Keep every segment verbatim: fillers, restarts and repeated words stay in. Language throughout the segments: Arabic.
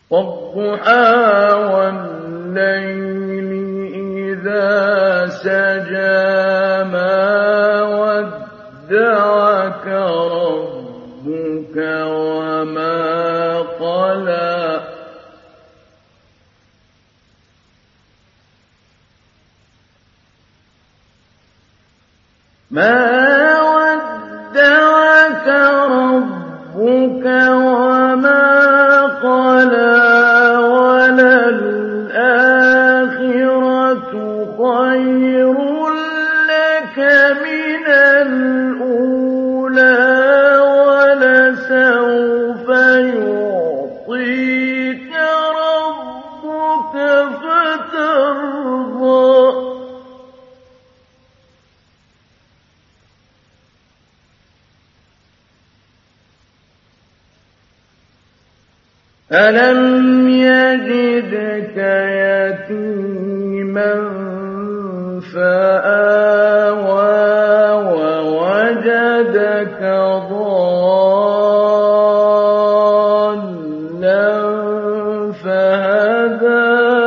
وَالضُّحَىٰ وَاللَّيْلِ إِذَا سَجَىٰ مَا وَدَّعَكَ رَبُّكَ وَمَا قَلَىٰ مَا وَدَّعَكَ رَبُّكَ وَمَا قَلَىٰ وَلَلْآخِرَةُ خَيْرٌ لَّكَ مِنَ الْأُولَىٰ وَلَسَوْفَ يُعْطِيكَ رَبُّكَ فَتَرْضَىٰ أَلَمْ يَجِدْكَ يَتِيمًا فَآوَىٰ وَوَجَدَكَ ضَالًّا فَهَدَىٰ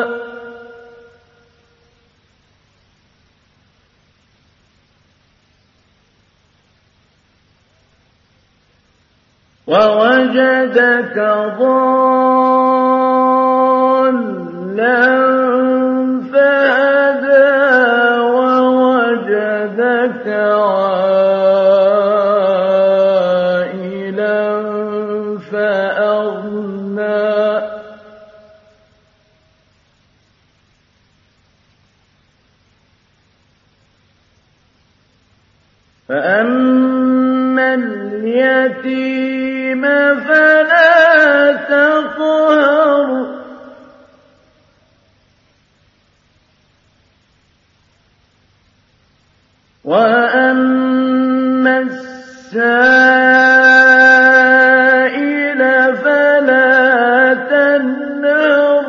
وَوَجَدَكَ ضَالًّا فَهَدَىٰ وَوَجَدَكَ عَائِلًا فَأَغْنَىٰ فَأَمَّا الْيَتِيمَ فَلَا تَقْهَرْ وَأَمَّا السَّائِلَ فَلَا تَنْهَرْ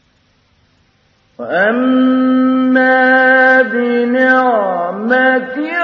وَأَمَّا بِنِعْمَةِ